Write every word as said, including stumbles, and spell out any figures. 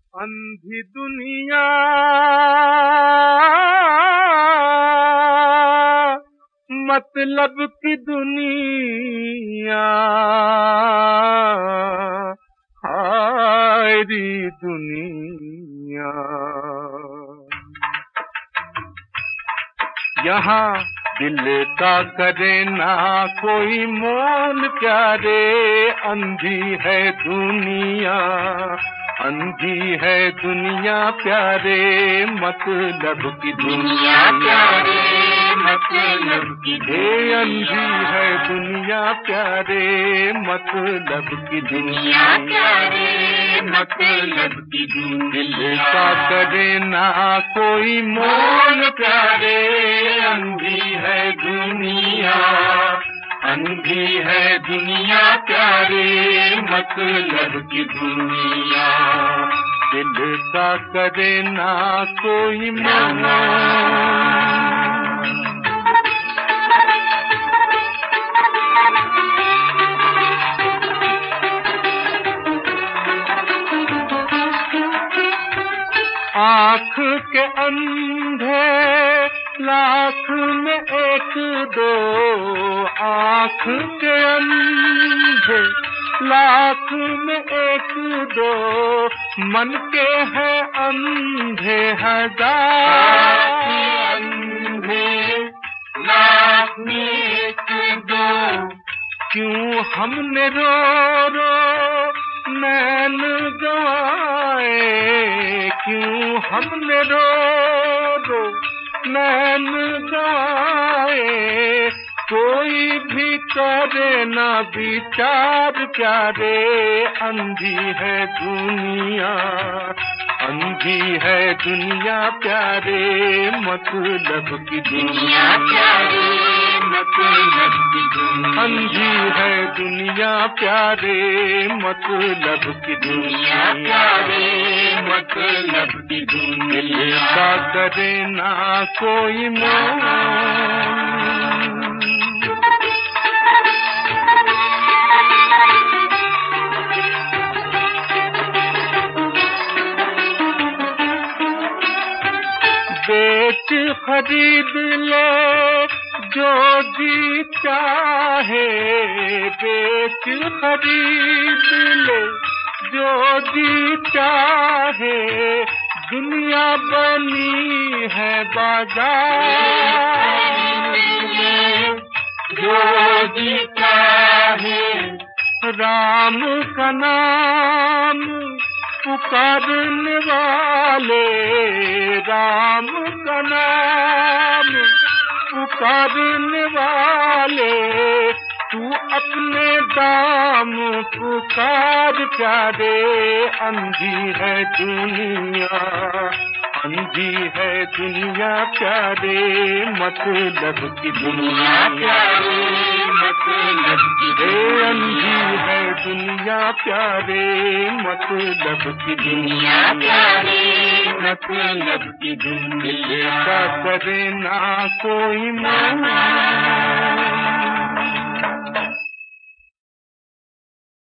अंधी दुनिया मतलब की दुनिया, हायरी दुनिया। यहाँ दिल का करे ना कोई मोल प्यारे, अंधी है दुनिया, अंधी है दुनिया प्यारे, मतलब की दुनिया प्यारे, मतलब की हे अंधी है दुनिया प्यारे, मतलब की दुनिया प्यारे, मतलब की दुनिया। दिल का करे ना कोई मोल प्यारे, अंधी है दुनिया, अंधी है दुनिया प्यारे, मतलब की दुनिया। दिल का करे ना कोई मोल। आँख के अंधे लाख में एक दो, आँख के अंधे लाख में एक दो, मन के है अंधे हजार, अंधे लाख में एक दो। क्यों हमने रो रो नैन गवाए, क्यों हमने रो रो नैन गवाए, कोई भी करे ना विचार प्यारे, अंधी है दुनिया, अंधी है दुनिया प्यारे, मतलब की दुनिया प्यारे, मतलब की दुनिया। अंधी है दुनिया प्यारे, मतलब की दुनिया प्यारे, मतलब की दुनिया। दिल का करे ना कोई मोल। बेच खरीद ले जो जी चाहे, बेच खरीद ले जो जी चाहे, दुनिया बनी है बाजार, जो जी चाहे। राम का नाम पुकारने वाले, राम का नाम पुकारने वाले, तू अपने दाम पुकार प्यारे, अंधी है दुनिया, अंधी है दुनिया प्यारे, मतलब की दुनिया प्यारे, मतलब की। हे अंधी है दुनिया प्यारे, मतलब की दुनिया प्यारे, मतलब की दुनिया। का करे ना कोई मोल।